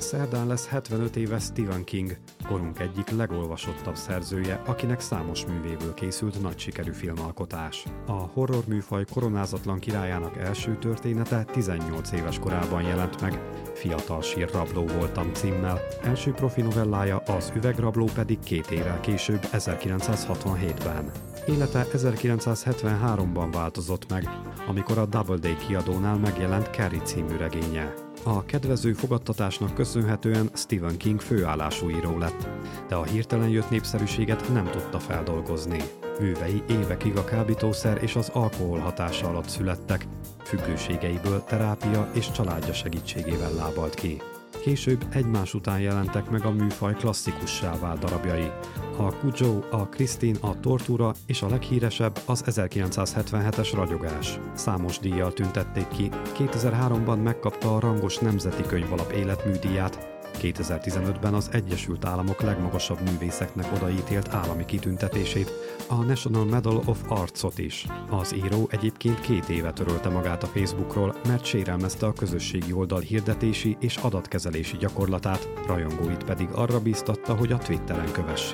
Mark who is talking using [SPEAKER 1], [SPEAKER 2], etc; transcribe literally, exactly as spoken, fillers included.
[SPEAKER 1] Szerdán lesz hetvenöt éves Stephen King, korunk egyik legolvasottabb szerzője, akinek számos művéből készült nagy sikerű filmalkotás. A horror műfaj koronázatlan királyának első története tizennyolc éves korában jelent meg, Fiatal sírrabló voltam címmel, első profi novellája, Az üvegrabló pedig két évvel később, ezerkilencszázhatvanhétben. Élete ezerkilencszázhetvenháromban változott meg, amikor a Doubleday kiadónál megjelent Carrie című regénye. A kedvező fogadtatásnak köszönhetően Stephen King főállású író lett, de a hirtelen jött népszerűséget nem tudta feldolgozni. Művei évekig a kábítószer és az alkohol hatása alatt születtek, függőségeiből terápia és családja segítségével lábalt ki. Később egymás után jelentek meg a műfaj klasszikussá vált darabjai. A Cujo, a Christine, a Tortura és a leghíresebb az ezerkilencszázhetvenhetes Ragyogás. Számos díjjal tüntették ki, kétezer-háromban megkapta a rangos Nemzeti Könyvalap életműdíját, kétezer-tizenötben az Egyesült Államok legmagasabb művészeknek odaítélt állami kitüntetését, a National Medal of Arts-ot is. Az író egyébként két éve törölte magát a Facebookról, mert sérelmezte a közösségi oldal hirdetési és adatkezelési gyakorlatát, rajongóit pedig arra bíztatta, hogy a Twitteren kövessék.